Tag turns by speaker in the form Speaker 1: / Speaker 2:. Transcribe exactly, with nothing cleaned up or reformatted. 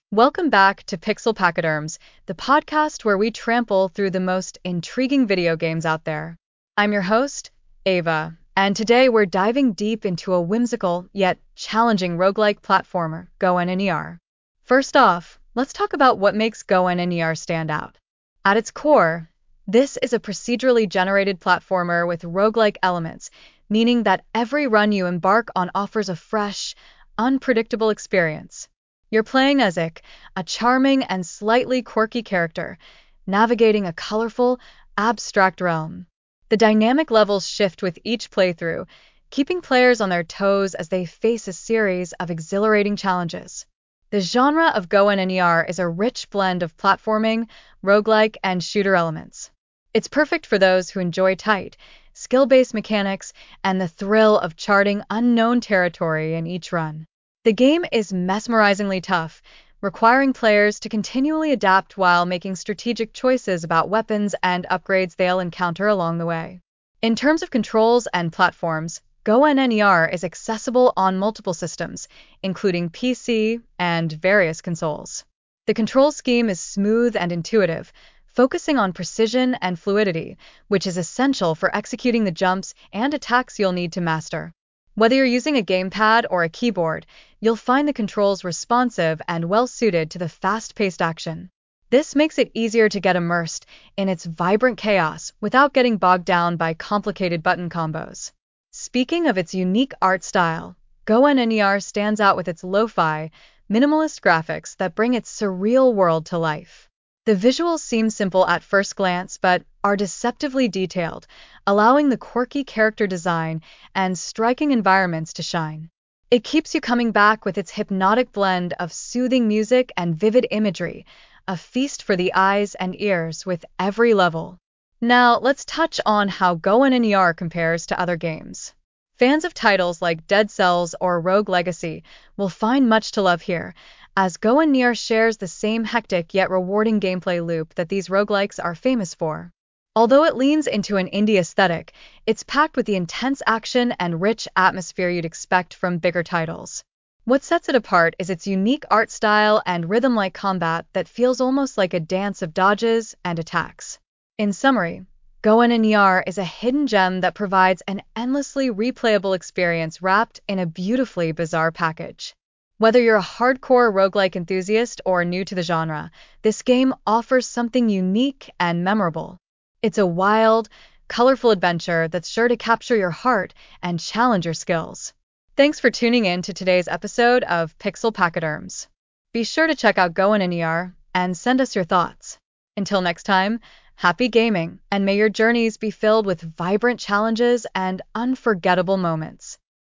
Speaker 1: Welcome back to Pixel Pachyderms, the podcast where we trample through the most intriguing video games out there. I'm your host, Ava, and today we're diving deep into a whimsical yet challenging roguelike platformer, GoNNER. First off, let's talk about what makes GoNNER stand out. At its core, this is a procedurally generated platformer with roguelike elements, meaning that every run you embark on offers a fresh, unpredictable experience. You're playing as Ik, a charming and slightly quirky character, navigating a colorful, abstract realm. The dynamic levels shift with each playthrough, keeping players on their toes as they face a series of exhilarating challenges. The genre of GoNNER is a rich blend of platforming, roguelike, and shooter elements. It's perfect for those who enjoy tight, skill-based mechanics and the thrill of charting unknown territory in each run. The game is mesmerizingly tough, requiring players to continually adapt while making strategic choices about weapons and upgrades they'll encounter along the way. In terms of controls and platforms, GoNNER is accessible on multiple systems, including P C and various consoles. The control scheme is smooth and intuitive, focusing on precision and fluidity, which is essential for executing the jumps and attacks you'll need to master. Whether you're using a gamepad or a keyboard, you'll find the controls responsive and well-suited to the fast-paced action. This makes it easier to get immersed in its vibrant chaos without getting bogged down by complicated button combos. Speaking of its unique art style, GoNNER stands out with its lo-fi, minimalist graphics that bring its surreal world to life. The visuals seem simple at first glance but are deceptively detailed, allowing the quirky character design and striking environments to shine. It keeps you coming back with its hypnotic blend of soothing music and vivid imagery, a feast for the eyes and ears with every level. Now, let's touch on how GoNNER compares to other games. Fans of titles like Dead Cells or Rogue Legacy will find much to love here, as GoNNER shares the same hectic yet rewarding gameplay loop that these roguelikes are famous for. Although it leans into an indie aesthetic, it's packed with the intense action and rich atmosphere you'd expect from bigger titles. What sets it apart is its unique art style and rhythm-like combat that feels almost like a dance of dodges and attacks. In summary, GoNNER is a hidden gem that provides an endlessly replayable experience wrapped in a beautifully bizarre package. Whether you're a hardcore roguelike enthusiast or new to the genre, this game offers something unique and memorable. It's a wild, colorful adventure that's sure to capture your heart and challenge your skills. Thanks for tuning in to today's episode of Pixel Pachyderms. Be sure to check out GoNNER and send us your thoughts. Until next time, happy gaming, and may your journeys be filled with vibrant challenges and unforgettable moments.